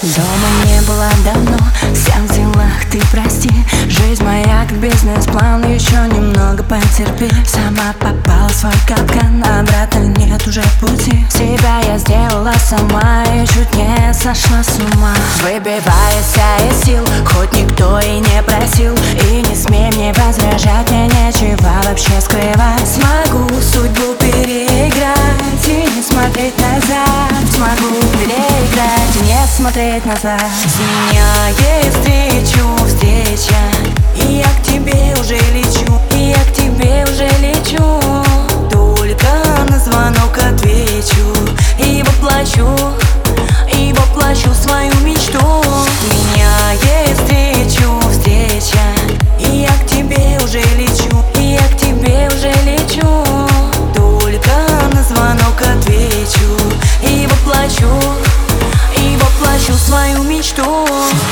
Дома не было давно, вся в делах, ты прости. Жизнь моя как бизнес-план, еще немного потерпи. Сама попала в свой капкан, обратно нет уже пути. Себя я сделала сама и чуть не сошла с ума. Выбиваясь из сил, хоть никто и не просил. И не смей мне возражать, мне нечего вообще скрывать. Смогу судьбу переиграть и не смотреть назад. Смогу переиграть и не смотреть назад. Сменяет встреча, и я к тебе уже лечу, и я к тебе уже лечу. Только на звонок отвечу и воплощу свою мечту. Меняет встреча, и я к тебе уже лечу, и я к тебе уже лечу. Только на звонок отвечу и воплощу свою мечту.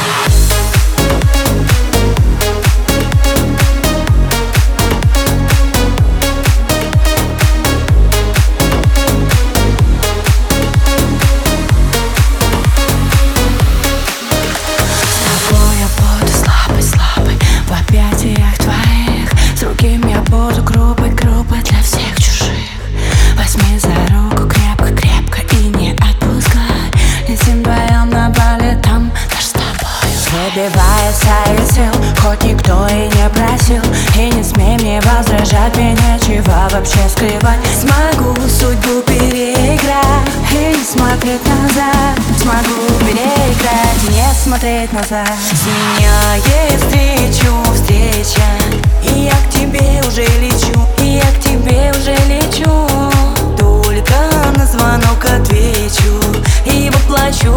Выбивается из сил, хоть никто и не просил. И не смей мне возражать, мне нечего вообще скрывать. Смогу судьбу переиграть и не смотреть назад. Смогу переиграть и не смотреть назад. Сменяет встреча, и я к тебе уже лечу, и я к тебе уже лечу. Только на звонок отвечу и воплощу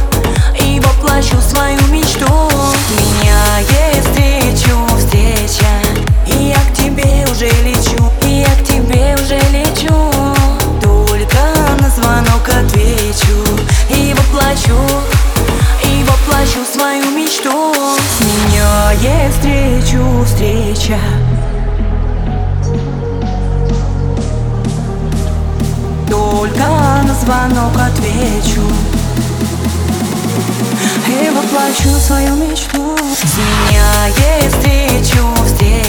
свою мечту. Меняет встреча, и я к тебе уже лечу, и я к тебе уже лечу. Только на звонок отвечу и воплощу свою мечту. Меняет встреча, только на звонок отвечу и воплощу свою мечту. Сменяет встречу.